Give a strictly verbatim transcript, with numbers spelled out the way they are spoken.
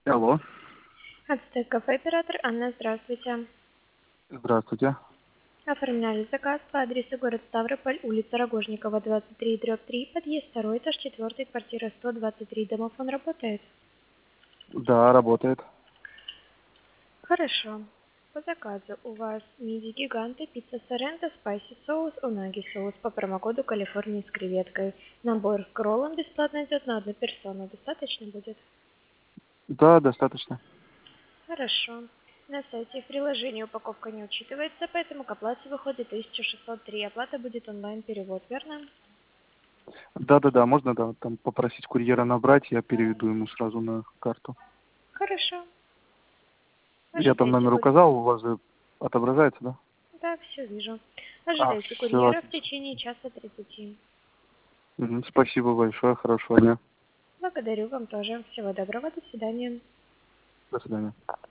Алло, Ацтек кафе, оператор Анна, здравствуйте. здравствуйте. Оформляли заказ по адресу город Ставрополь, улица Рогожникова, двадцать три, дробь три, подъезд второй, этаж четыре, квартира сто двадцать три. Домофон работает? Да, работает. Хорошо. По заказу у вас миди-гиганты, пицца соренто, спайси соус, унаги соус по промокоду Калифорния с креветкой. Набор к роллам бесплатно идет на одну персону. Достаточно будет? Да, достаточно. Хорошо. На сайте и в приложении упаковка не учитывается, поэтому к оплате выходит тысяча шестьсот три. Оплата будет онлайн-перевод, верно? Да-да-да, можно, да, там попросить курьера набрать, я переведу ему сразу на карту. Хорошо. Я там Ожидайте номер курьера. указал, у вас же отображается, да? Да, все вижу. А, Ожидайте все, курьера в отлично. течение часа тридцати. Мгм, спасибо большое, хорошего дня. Благодарю вам тоже. Всего доброго, до свидания. До свидания.